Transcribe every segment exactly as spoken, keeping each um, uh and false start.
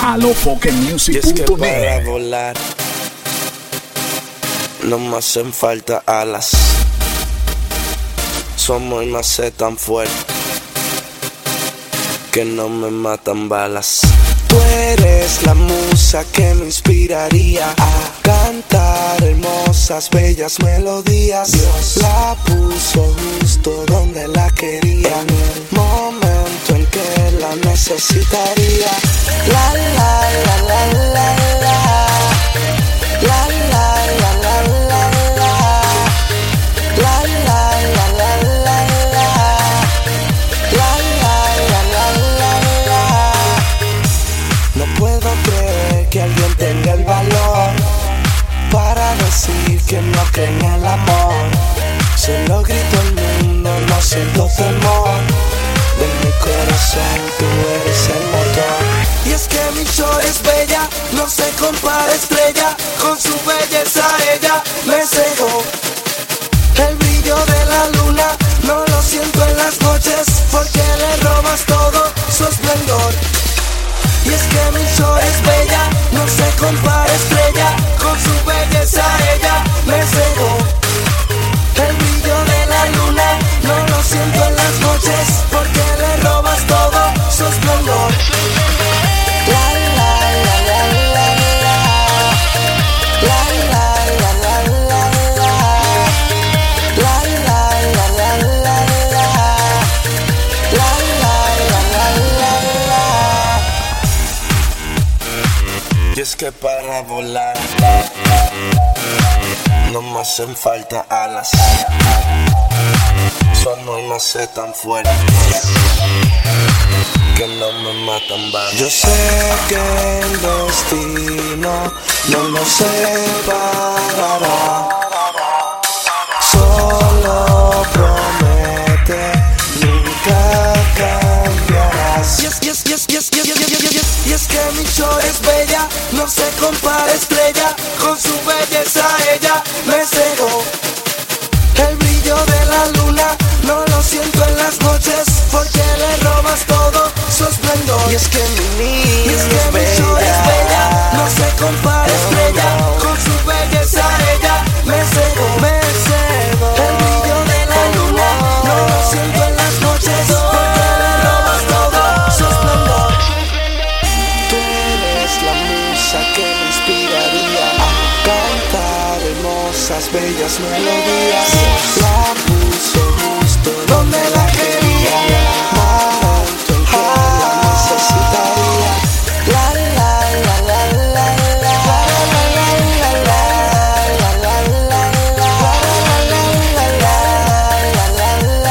alofoquemusic Y es que punto para net. volar no me hacen falta alas. Somos y más tan fuerte que no me matan balas. Tú eres la musa que me inspiraría a cantar hermosas, bellas melodías. Dios la puso justo donde la quería, en el momento en que la necesitaría. La la la la la la. La la la la la la. La la la la la la. La la la la la la. No puedo creer que alguien tenga el valor para decir que no cree en el amor. Se lo grito al mundo, no siento temor. De mi corazón tú eres el motor. Y es que mi Chore es bella, no se compara estrella. Con su belleza ella me cegó. El brillo de la luna no lo siento en las noches, porque le robas todo su esplendor. Y es que mi Chore es bella, no se compara estrella. Con su belleza ella me cegó. El brillo de la luna no lo siento en las noches, porque le robas todo su esplendor. La la la la la la. La la la la la la. La la la la la la. La la la la la la. Y es que para volar no me hacen falta alas. Solo no sé tan fuerte que no me matan balas. Yo sé que el destino no nos separará. Solo promete, nunca cambiarás. Y es, y es, y es, y es, y es, y es, y es, y es, y es que mi Chore es bella, no se compara estrella. Con su belleza ella me cegó. El brillo de la luna no lo siento en las noches, porque le robas todo su esplendor. Y es que mi niña y es que es mi Chore es bella, no se compara estrella. Con su belleza ella me cegó, me cegó. El brillo de la luna no lo siento en las noches, porque le robas todo su esplendor. Tú eres la musa que me inspiraría a cantar hermosas, bellas melodías. La puso justo donde la quería, momento en que la necesitaría. La la la la la la. La la la la la. La la la la. La la la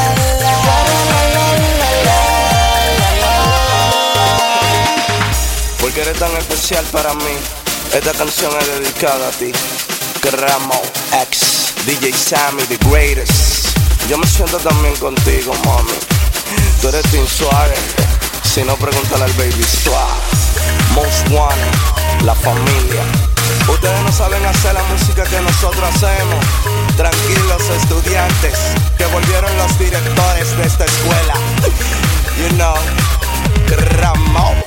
la. Porque eres tan especial para mí, esta canción es dedicada a ti. Ramo X, D J Sammy, the greatest. Yo me siento también contigo, mami. Tú eres Team Suárez, si no pregúntale al Baby Suárez. Most Wanted, la familia. Ustedes no saben hacer la música que nosotros hacemos. Tranquilos estudiantes, que volvieron los directores de esta escuela. You know, Ramo.